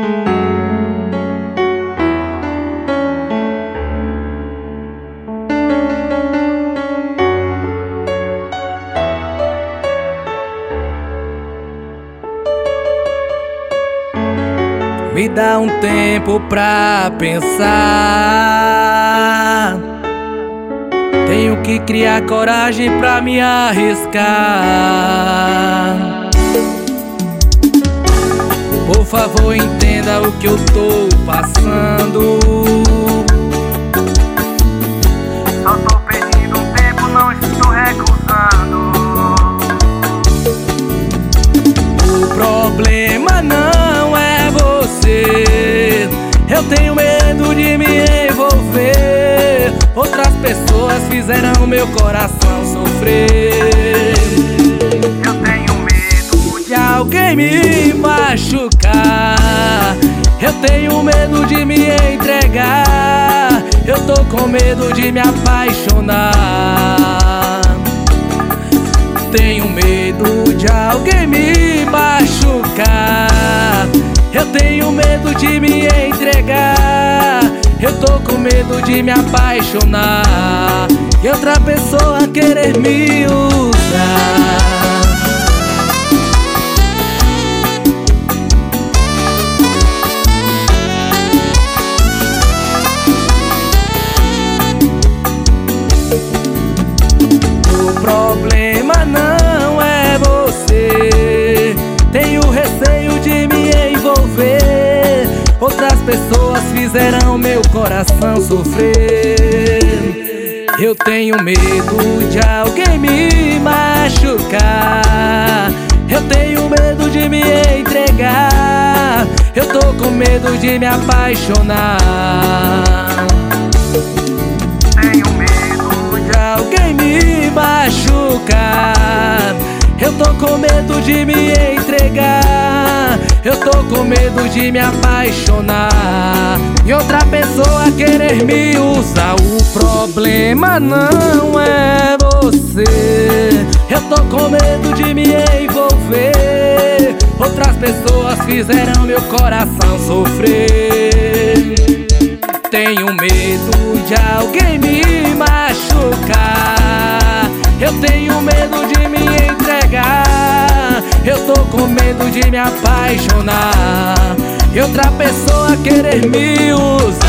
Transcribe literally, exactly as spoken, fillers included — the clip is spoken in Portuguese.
Me dá um tempo pra pensar. Tenho que criar coragem pra me arriscar. Por favor, entenda o que eu tô passando. Só tô pedindo um tempo, não estou recusando. O problema não é você. Eu tenho medo de me envolver. Outras pessoas fizeram meu coração sofrer. Eu tenho medo de alguém me machucar. Eu tenho medo de me entregar. Eu tô com medo de me apaixonar. Tenho medo de alguém me machucar. Eu tenho medo de me entregar. Eu tô com medo de me apaixonar e outra pessoa querer me usar. O problema não é você. Tenho receio de me envolver. Outras pessoas fizeram meu coração sofrer. Eu tenho medo de alguém me machucar. Eu tenho medo de me entregar. Eu tô com medo de me apaixonar. Tenho medo de alguém me machucar. Eu tô com medo de me entregar. Eu tô com medo de me apaixonar e outra pessoa querer me usar. O problema não é você. Eu tô com medo de me envolver. Outras pessoas fizeram meu coração sofrer. Tenho medo de alguém me machucar. Eu tenho medo de me entregar. Eu tô com medo de me apaixonar e outra pessoa querer me usar.